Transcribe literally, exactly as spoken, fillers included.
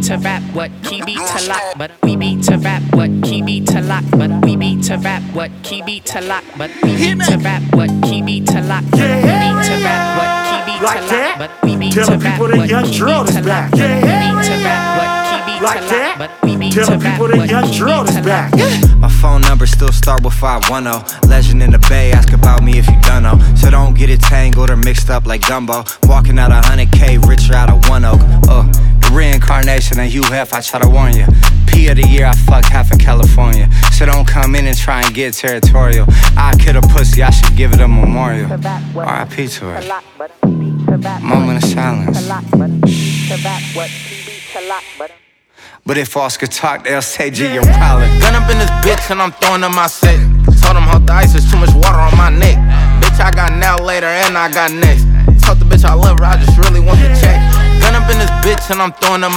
beat to rap what key beat to lock, but we beat to rap what key beat to lock, but we beat to rap what key beat to lock, but we beat to rap what key beat to lock, but we beat to rap what key beat to lock, but we beat to rap what key beat to lock, we beat to rap what key beat to lock, but we beat to rap what key beat to lock. My phone number still start with five one zero. Legend in the Bay, ask about me if you done know. So don't get it tangled or mixed up like gumbo. Walking out a hundred K, richer out of one oak. Uh, the reincarnation of U F, I try to warn you. P of the year, I fuck half of California. So don't come in and try and get territorial. I kill a pussy, I should give it a memorial. R I P to her. Moment of silence. But if Oscar talk, they'll say G, you're wildin'. Gun up in this bitch and I'm throwing in my set. Told him hold the ice, there's too much water on my neck. Bitch, I got now later and I got next. Told the bitch I love her, I just really want the check. Gun up in this bitch and I'm throwing in my